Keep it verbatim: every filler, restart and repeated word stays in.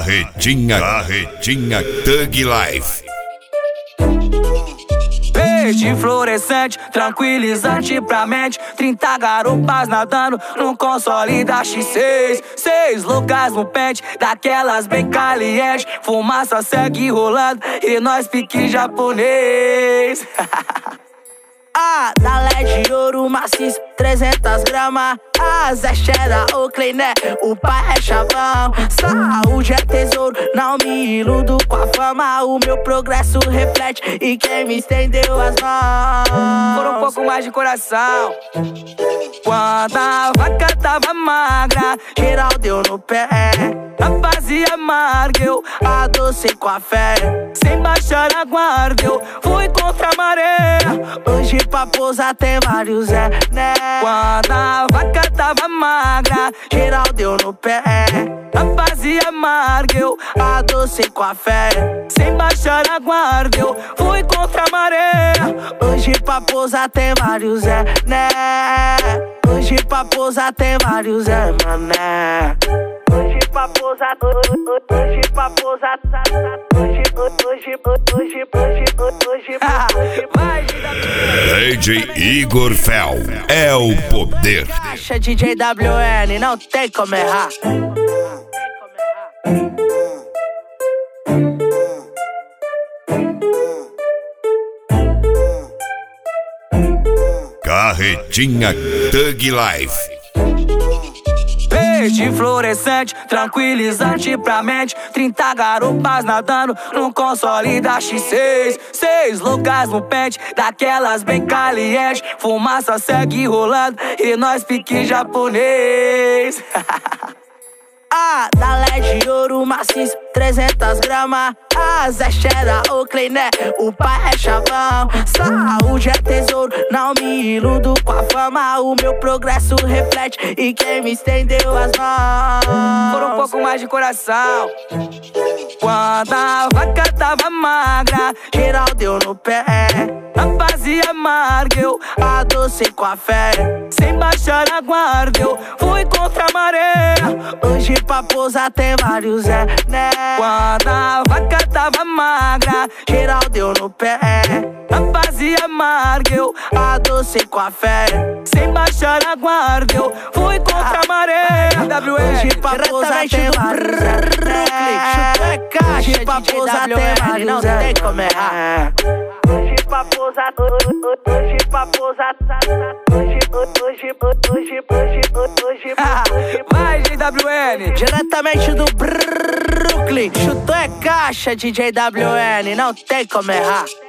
Carretinha, carretinha Thug Life. Verde fluorescente, tranquilizante pra mente. Trinta garupas nadando num console da X seis. Seis loucas no pente, daquelas bem caliente. Fumaça segue rolando e nós pique japonês. Ah, da L E D ouro maciço, trezentas gramas. Ah, Zé Cheddar, Oakley, né? O pai é chavão. Saúde é tesouro, não me iludo com a fama. O meu progresso reflete e quem me estendeu as mãos por um pouco mais de coração. Quando a vaca tava magra, geral deu no pé. Rapaziada amarga, eu adocei com a fé. Sem baixar a guarda, eu fui contra a maré. Hoje pra pousar tem vários é, né? Quando a vaca tava magra, geral deu no pé. Rapaziada amarga, eu adocei com a fé. Sem baixar a guarda, eu fui contra a maré. Hoje pra pousar tem vários é, né? Hoje pra pousar tem vários é, mané. Hoje pra pousar, hoje pra pousar, hoje, hoje, hoje, hoje, hoje, vai D J Igor Fel é o poder. Caixa D J W N, não tem como errar. Carretinha Thug Life. Verde fluorescente, tranquilizante pra mente. Trinta garupas nadando num console da X seis. Seis loucas no pente, daquelas bem caliente. Fumaça segue rolando e nós pique japonês. Ah, da L E D ouro maciço, trezentas gramas. Ah, Zé Cheddar, Oakley, né? O pai é chavão. Saúde é tesouro, não me iludo com a fama. O meu progresso reflete e quem me estendeu as mãos por um pouco mais de coração. Quando a vaca tava magra, geral deu no pé. Rapaziada amarga, eu adocei com a fé. Sem baixar a guarda, eu fui contra a maré. Hoje pra pousar tem vários é, né? Quando a vaca tava magra, geral deu no pé. Rapaziada amarga, eu adocei com a fé. Sem baixar a guarda, eu fui contra a maré. Hoje pra pousar tem vários é, né? Hoje pra pousar tem vários, não tem como errar. Hoje pra pousar, hoje pra pousar, hoje, hoje, hoje, hoje, hoje, hoje, vai D W N, diretamente do Brooklyn. Chutou é caixa, D J W N, não tem como errar.